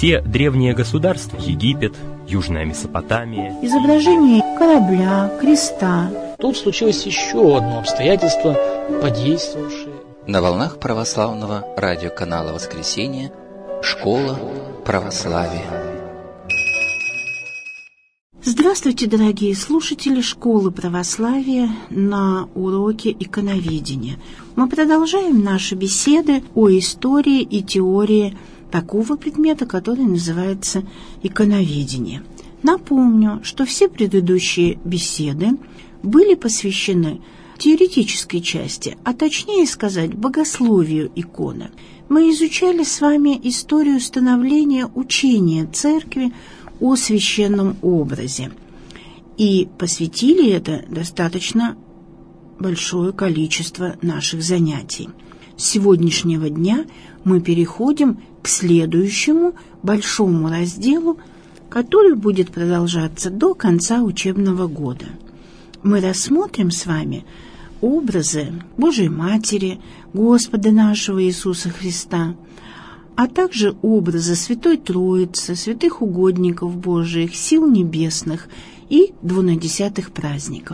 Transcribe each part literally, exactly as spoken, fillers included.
все древние государства, Египет, Южная Месопотамия. Изображение корабля, креста. Тут случилось еще одно обстоятельство, подействовавшее. На волнах православного радиоканала «Воскресенье» «Школа православия». Здравствуйте, дорогие слушатели Школы православия на уроке иконоведения. Мы продолжаем наши беседы о истории и теории такого предмета, который называется иконоведение. Напомню, что все предыдущие беседы были посвящены теоретической части, а точнее сказать, богословию иконы. Мы изучали с вами историю становления учения Церкви о священном образе и посвятили это достаточно большое количество наших занятий. С сегодняшнего дня мы переходим к следующему большому разделу, который будет продолжаться до конца учебного года. Мы рассмотрим с вами образы Божией Матери, Господа нашего Иисуса Христа, а также образы Святой Троицы, святых угодников Божиих, сил небесных и двунадесятых праздников.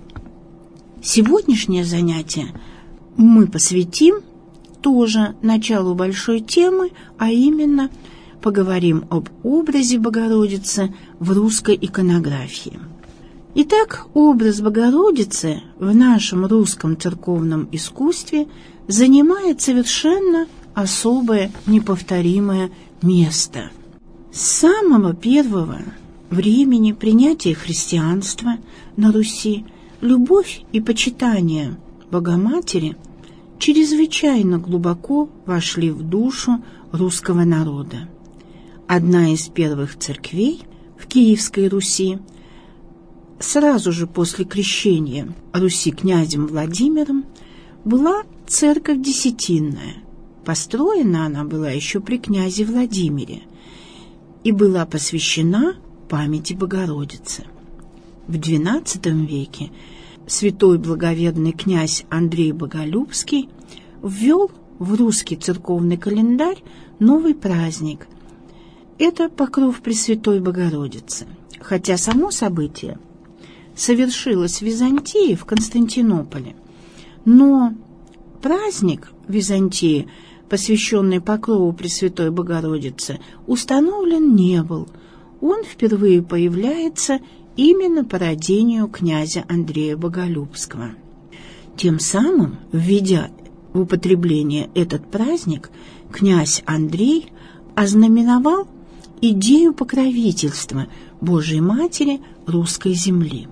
Сегодняшнее занятие мы посвятим тоже началу большой темы, а именно поговорим об образе Богородицы в русской иконографии. Итак, образ Богородицы в нашем русском церковном искусстве занимает совершенно особое, неповторимое место. С самого первого времени принятия христианства на Руси любовь и почитание Богоматери чрезвычайно глубоко вошли в душу русского народа. Одна из первых церквей в Киевской Руси сразу же после крещения Руси князем Владимиром была церковь Десятинная. Построена она была еще при князе Владимире и была посвящена памяти Богородицы. В двенадцатом веке святой благоверный князь Андрей Боголюбский ввел в русский церковный календарь новый праздник. Это покров Пресвятой Богородицы. Хотя само событие совершилось в Византии, в Константинополе, но праздник в Византии, посвященный покрову Пресвятой Богородицы, установлен не был. Он впервые появляется именно по родению князя Андрея Боголюбского. Тем самым, введя в употребление этот праздник, князь Андрей ознаменовал идею покровительства Божией Матери русской земли.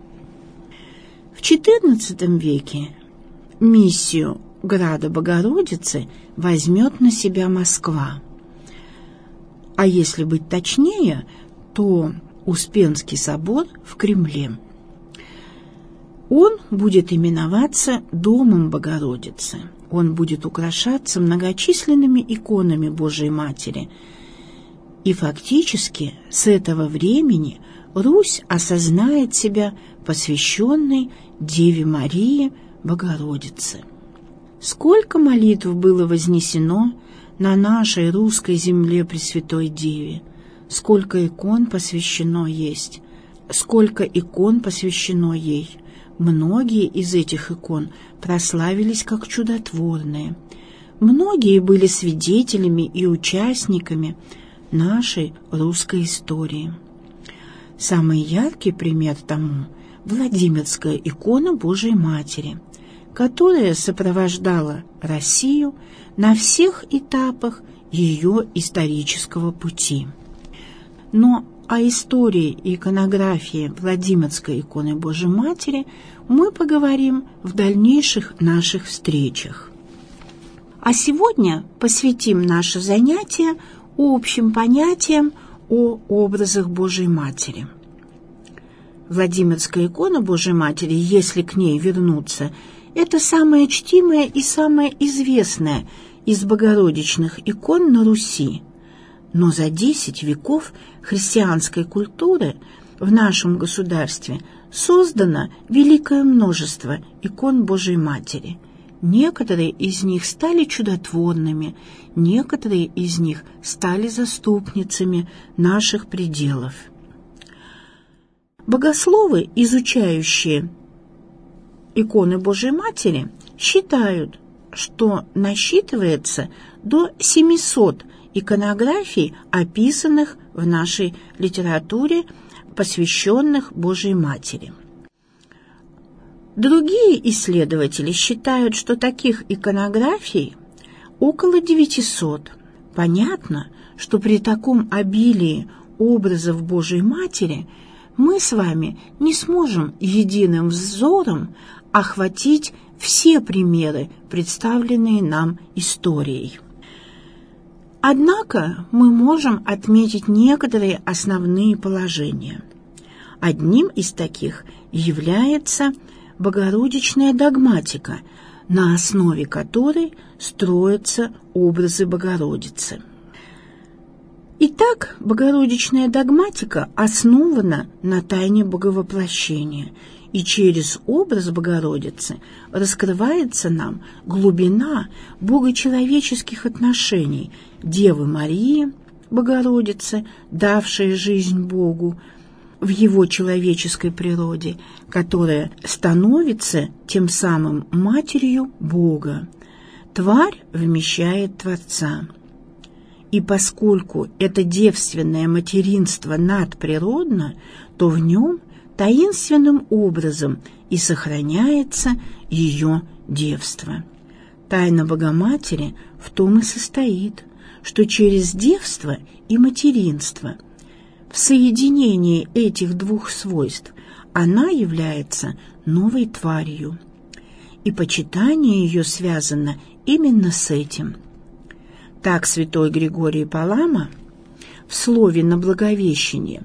В четырнадцатом веке миссию Града Богородицы возьмет на себя Москва. А если быть точнее, то Успенский собор в Кремле. Он будет именоваться Домом Богородицы. Он будет украшаться многочисленными иконами Божией Матери. И фактически с этого времени Русь осознает себя посвященной Деве Марии Богородице. Сколько молитв было вознесено на нашей русской земле Пресвятой Деве, сколько икон посвящено есть, сколько икон посвящено ей. Многие из этих икон прославились как чудотворные. Многие были свидетелями и участниками нашей русской истории. Самый яркий пример тому – Владимирская икона Божией Матери, которая сопровождала Россию на всех этапах ее исторического пути. Но о истории и иконографии Владимирской иконы Божией Матери мы поговорим в дальнейших наших встречах. А сегодня посвятим наше занятие общим понятиям о образах Божией Матери. Владимирская икона Божией Матери, если к ней вернуться, это самая чтимая и самая известная из богородичных икон на Руси. Но за десять веков христианской культуры в нашем государстве создано великое множество икон Божией Матери. Некоторые из них стали чудотворными, некоторые из них стали заступницами наших пределов. Богословы, изучающие иконы Божией Матери, считают, что насчитывается до семисот иконографий, описанных в нашей литературе, посвященных Божией Матери. Другие исследователи считают, что таких иконографий около девятисот. Понятно, что при таком обилии образов Божией Матери мы с вами не сможем единым взором охватить все примеры, представленные нам историей. Однако мы можем отметить некоторые основные положения. Одним из таких является богородичная догматика, на основе которой строятся образы Богородицы. Итак, богородичная догматика основана на тайне Боговоплощения, и через образ Богородицы раскрывается нам глубина богочеловеческих отношений Девы Марии, Богородицы, давшей жизнь Богу в его человеческой природе, которая становится тем самым матерью Бога. Тварь вмещает Творца. И поскольку это девственное материнство надприродно, то в нем таинственным образом и сохраняется ее девство. Тайна Богоматери в том и состоит, что через девство и материнство, в соединении этих двух свойств, она является новой тварью, и почитание ее связано именно с этим. Так святой Григорий Палама в слове на Благовещение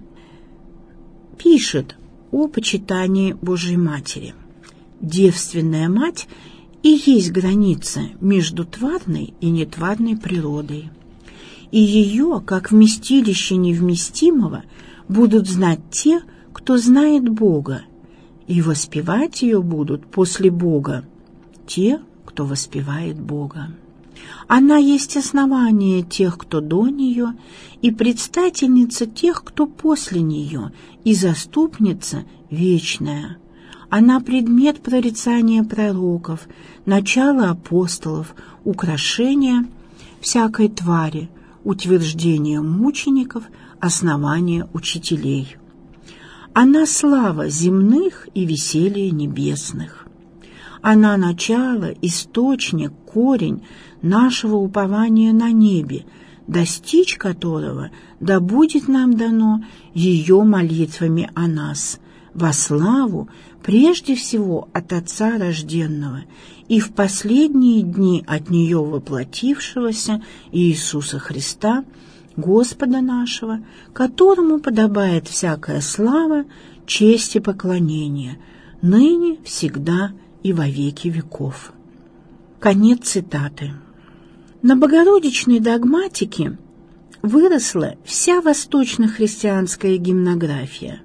пишет о почитании Божией Матери. Девственная Мать и есть граница между тварной и нетварной природой. И ее, как вместилище невместимого, будут знать те, кто знает Бога, и воспевать ее будут после Бога те, кто воспевает Бога. Она есть основание тех, кто до нее, и предстательница тех, кто после нее, и заступница вечная. Она предмет прорицания пророков, начало апостолов, украшение всякой твари, утверждение мучеников, основание учителей. Она слава земных и веселье небесных. Она начало, источник, корень нашего упования на небе, достичь которого да будет нам дано ее молитвами о нас, во славу прежде всего от Отца рожденного и в последние дни от нее воплотившегося Иисуса Христа, Господа нашего, которому подобает всякая слава, честь и поклонение, ныне, всегда и во веки веков. Конец цитаты. На богородичной догматике выросла вся восточно-христианская гимнография.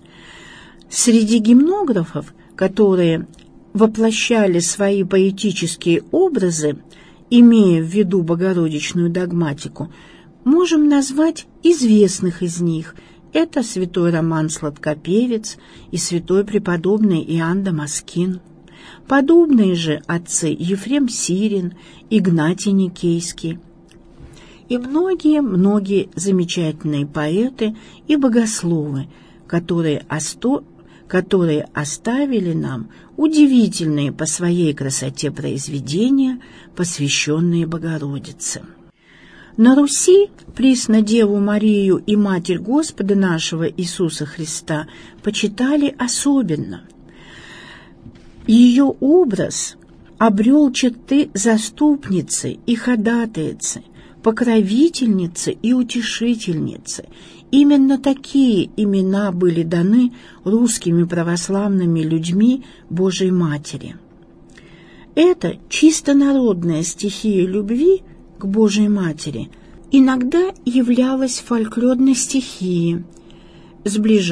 Среди гимнографов, которые воплощали свои поэтические образы, имея в виду богородичную догматику, можем назвать известных из них. Это святой Роман Сладкопевец и святой преподобный Иоанн Дамаскин. Подобные же отцы Ефрем Сирин, Игнатий Никейский и многие-многие замечательные поэты и богословы, которые, осто... которые оставили нам удивительные по своей красоте произведения, посвященные Богородице. На Руси Преснодеву Марию и Матерь Господа нашего Иисуса Христа почитали особенно. Ее образ обрел черты заступницы и ходатайцы, покровительницы и утешительницы. Именно такие имена были даны русскими православными людьми Божией Матери. Эта чисто народная стихия любви к Божией Матери иногда являлась фольклорной стихией,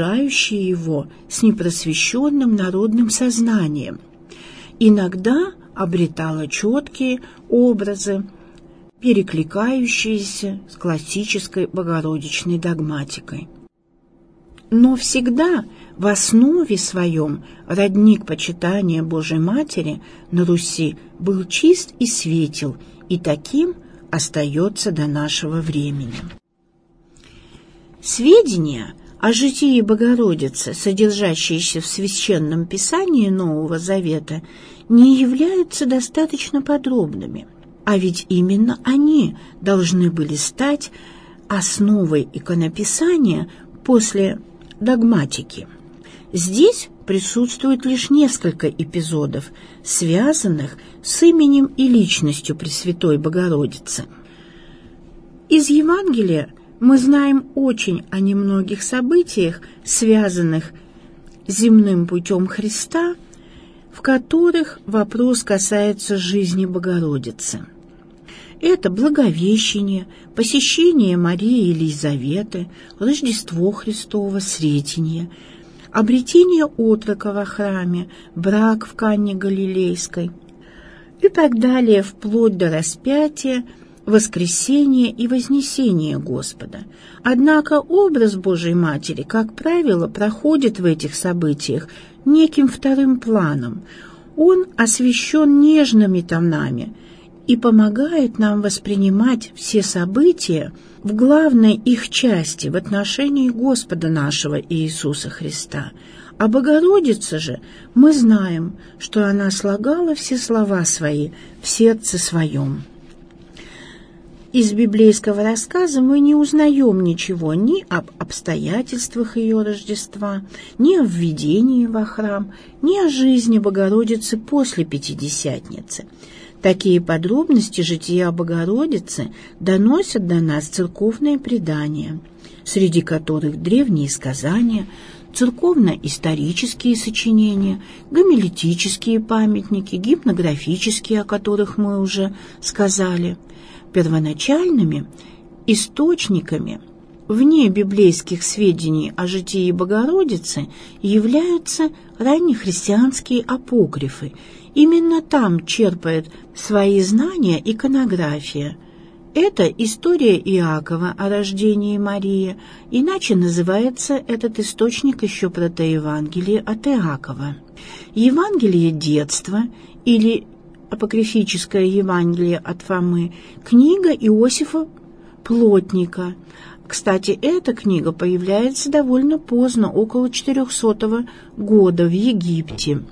сближающей его с непросвещенным народным сознанием. Иногда обретала четкие образы, перекликающиеся с классической богородичной догматикой. Но всегда в основе своем родник почитания Божией Матери на Руси был чист и светел, и таким остается до нашего времени. Сведения о житии Богородицы, содержащиеся в Священном Писании Нового Завета, не являются достаточно подробными, а ведь именно они должны были стать основой иконописания после догматики. Здесь присутствует лишь несколько эпизодов, связанных с именем и личностью Пресвятой Богородицы. Из Евангелия мы знаем очень о немногих событиях, связанных с земным путем Христа, в которых вопрос касается жизни Богородицы. Это Благовещение, посещение Марии и Елизаветы, Рождество Христово, Сретенье, обретение отрока во храме, брак в Канне Галилейской и так далее, вплоть до распятия, воскресения и вознесения Господа. Однако образ Божией Матери, как правило, проходит в этих событиях неким вторым планом. Он освещен нежными тонами и помогает нам воспринимать все события в главной их части в отношении Господа нашего Иисуса Христа. А Богородица же, мы знаем, что она слагала все слова свои в сердце своем. Из библейского рассказа мы не узнаем ничего ни об обстоятельствах ее Рождества, ни о введении во храм, ни о жизни Богородицы после Пятидесятницы. Такие подробности жития Богородицы доносят до нас церковные предания, среди которых древние сказания, церковно-исторические сочинения, гомилетические памятники, гимнографические, о которых мы уже сказали. Первоначальными источниками вне библейских сведений о житии Богородицы являются раннехристианские апокрифы. Именно там черпает свои знания иконография. Это история Иакова о рождении Марии, иначе называется этот источник еще протоевангелие от Иакова. Евангелие детства или апокрифическое Евангелие от Фомы, книга Иосифа Плотника. Кстати, эта книга появляется довольно поздно, около четырехсотого года в Египте.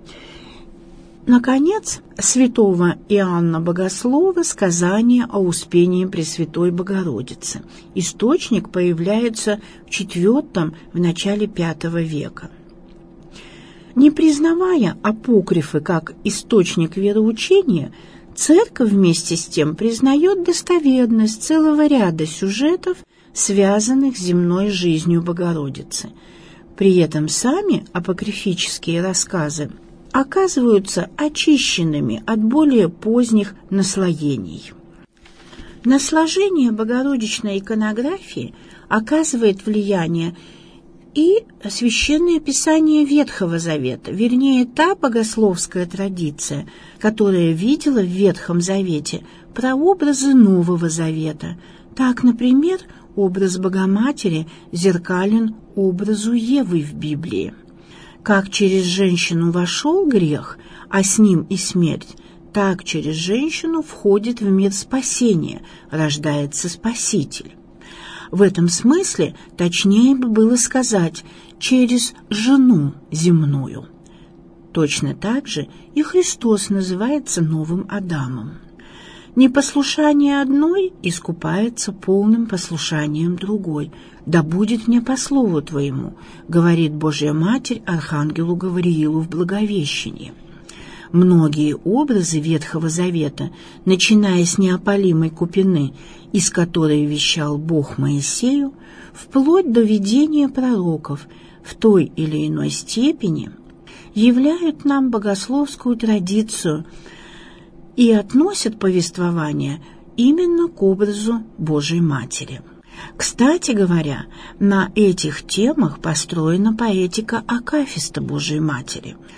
Наконец, святого Иоанна Богослова «Сказание о Успении Пресвятой Богородицы». Источник появляется в четвертом, в начале пятого века. Не признавая апокрифы как источник вероучения, Церковь вместе с тем признает достоверность целого ряда сюжетов, связанных с земной жизнью Богородицы. При этом сами апокрифические рассказы оказываются очищенными от более поздних наслоений. На сложение богородичной иконографии оказывает влияние и священное писание Ветхого Завета, вернее, та богословская традиция, которая видела в Ветхом Завете прообразы Нового Завета. Так, например, образ Богоматери зеркален образу Евы в Библии. Как через женщину вошел грех, а с ним и смерть, так через женщину входит в мир спасения, рождается Спаситель. В этом смысле точнее бы было сказать «через жену земную». Точно так же и Христос называется новым Адамом. Непослушание одной искупается полным послушанием другой. «Да будет мне по слову Твоему», говорит Божья Матерь архангелу Гавриилу в Благовещении. Многие образы Ветхого Завета, начиная с неопалимой купины, из которой вещал Бог Моисею, вплоть до видения пророков в той или иной степени, являют нам богословскую традицию и относят повествование именно к образу Божьей Матери. Кстати говоря, на этих темах построена поэтика акафиста Божьей Матери.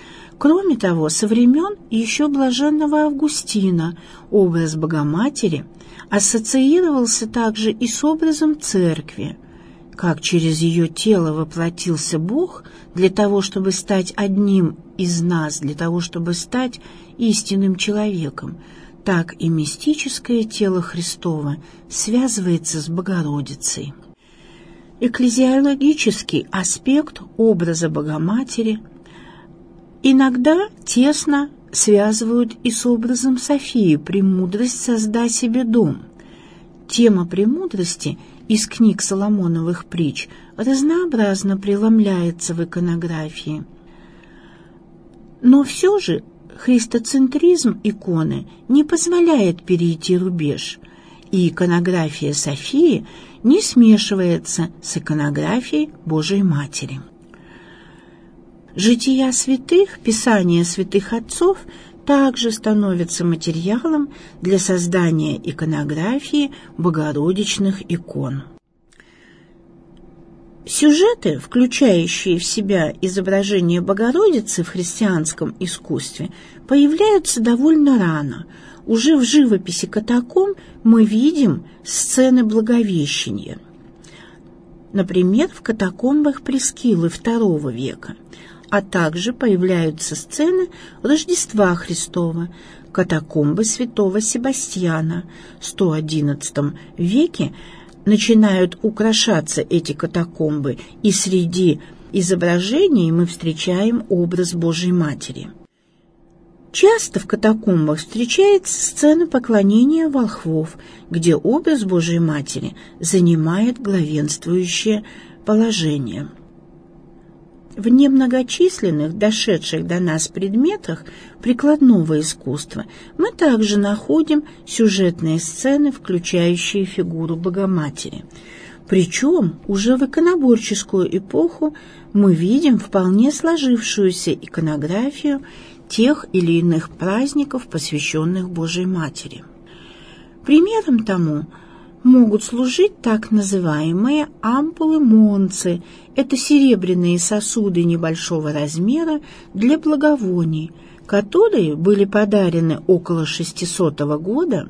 Кроме того, со времен еще блаженного Августина образ Богоматери ассоциировался также и с образом Церкви, как через ее тело воплотился Бог для того, чтобы стать одним из нас, для того, чтобы стать истинным человеком, так и мистическое тело Христово связывается с Богородицей. Экклезиологический аспект образа Богоматери иногда тесно связывают и с образом Софии «Премудрость, создай себе дом». Тема премудрости из книг Соломоновых притч разнообразно преломляется в иконографии. Но все же христоцентризм иконы не позволяет перейти рубеж, и иконография Софии не смешивается с иконографией Божией Матери. Жития святых, писания святых отцов также становятся материалом для создания иконографии богородичных икон. Сюжеты, включающие в себя изображение Богородицы в христианском искусстве, появляются довольно рано. Уже в живописи катакомб мы видим сцены Благовещения. Например, в катакомбах Прескилы второго века, а также появляются сцены Рождества Христова, катакомбы святого Себастьяна. В сто одиннадцатом веке начинают украшаться эти катакомбы, и среди изображений мы встречаем образ Божией Матери. Часто в катакомбах встречается сцена поклонения волхвов, где образ Божией Матери занимает главенствующее положение. В немногочисленных, дошедших до нас предметах прикладного искусства мы также находим сюжетные сцены, включающие фигуру Богоматери. Причем уже в иконоборческую эпоху мы видим вполне сложившуюся иконографию тех или иных праздников, посвященных Божией Матери. Примером тому могут служить так называемые ампулы-монцы. Это серебряные сосуды небольшого размера для благовоний, которые были подарены около шестисотого года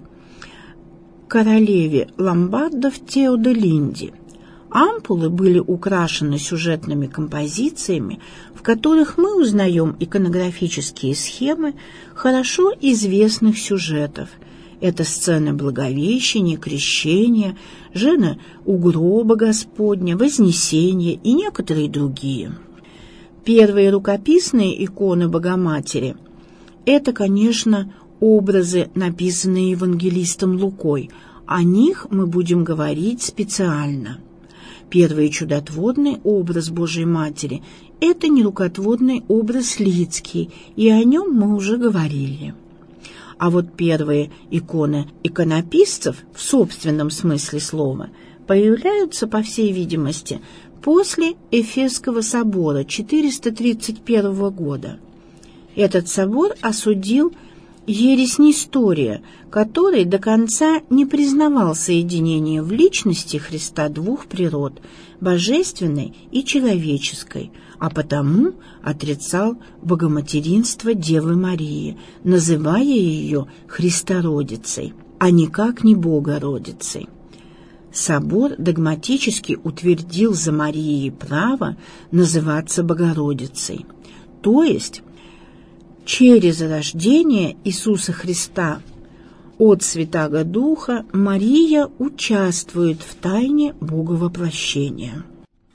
королеве ломбардов Теодолинде. Ампулы были украшены сюжетными композициями, в которых мы узнаем иконографические схемы хорошо известных сюжетов. Это сцены Благовещения, Крещения, Жена у гроба Господня, Вознесения и некоторые другие. Первые рукописные иконы Богоматери – это, конечно, образы, написанные евангелистом Лукой. О них мы будем говорить специально. Первый чудотворный образ Божией Матери – это нерукотворный образ Лидский, и о нем мы уже говорили. А вот первые иконы иконописцев в собственном смысле слова появляются, по всей видимости, после Эфесского собора четыреста тридцать первого года. Этот собор осудил ересь Нестория, который до конца не признавал соединение в личности Христа двух природ – божественной и человеческой, а потому отрицал богоматеринство Девы Марии, называя ее Христородицей, а никак не Богородицей. Собор догматически утвердил за Марией право называться Богородицей, то есть через рождение Иисуса Христа от Святаго Духа Мария участвует в тайне Боговоплощения.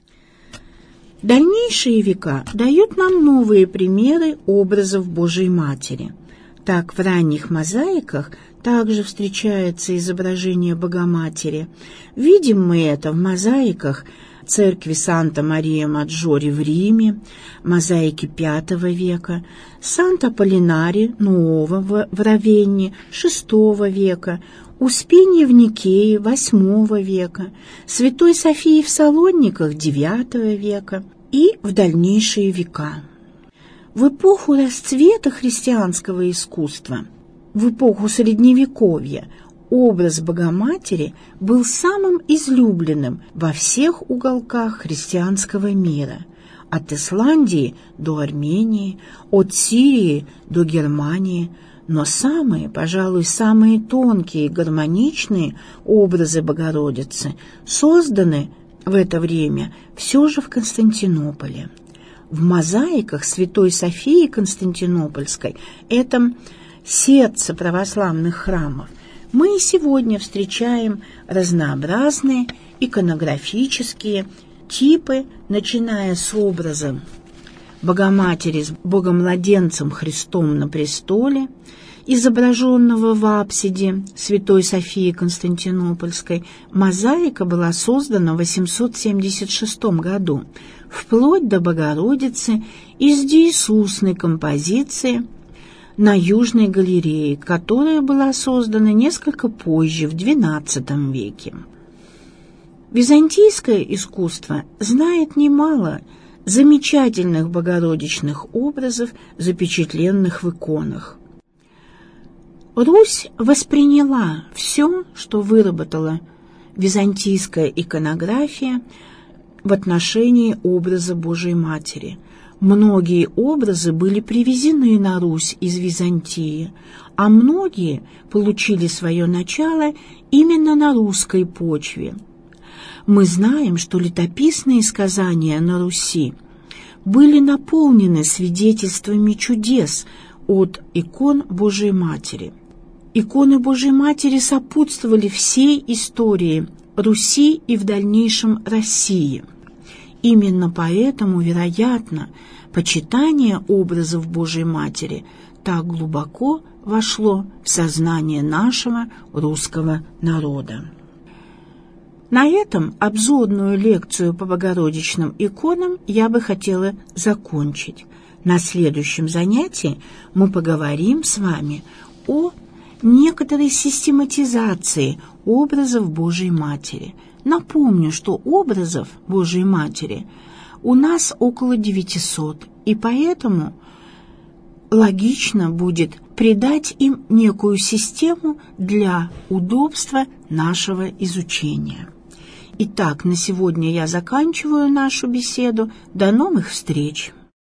Дальнейшие века дают нам новые примеры образов Божией Матери. Так в ранних мозаиках также встречается изображение Богоматери. Видим мы это в мозаиках церкви Санта-Мария-Маджори в Риме, мозаики пятого века, Санта-Полинари Нового в Равенне шестого века, Успения в Никее восьмого века, Святой Софии в Салониках девятого века и в дальнейшие века. В эпоху расцвета христианского искусства, в эпоху Средневековья, образ Богоматери был самым излюбленным во всех уголках христианского мира. от Исландии до Армении, от Сирии до Германии. Но самые, пожалуй, самые тонкие и гармоничные образы Богородицы созданы в это время все же в Константинополе. В мозаиках Святой Софии Константинопольской, этом сердце православных храмов, мы и сегодня встречаем разнообразные иконографические типы, начиная с образа Богоматери с Богомладенцем Христом на престоле, изображенного в апсиде Святой Софии Константинопольской. Мозаика была создана в восемьсот семьдесят шестом году, вплоть до Богородицы из деисусной композиции на Южной галерее, которая была создана несколько позже, в двенадцатом веке. Византийское искусство знает немало замечательных богородичных образов, запечатленных в иконах. Русь восприняла все, что выработала византийская иконография в отношении образа Божией Матери. Многие образы были привезены на Русь из Византии, а многие получили свое начало именно на русской почве. Мы знаем, что летописные сказания на Руси были наполнены свидетельствами чудес от икон Божией Матери. Иконы Божией Матери сопутствовали всей истории Руси и в дальнейшем России. Именно поэтому, вероятно, почитание образов Божией Матери так глубоко вошло в сознание нашего русского народа. На этом обзорную лекцию по богородичным иконам я бы хотела закончить. На следующем занятии мы поговорим с вами о некоторой систематизации образов Божией Матери. Напомню, что образов Божией Матери у нас около девятисот, и поэтому логично будет придать им некую систему для удобства нашего изучения. Итак, на сегодня я заканчиваю нашу беседу. До новых встреч!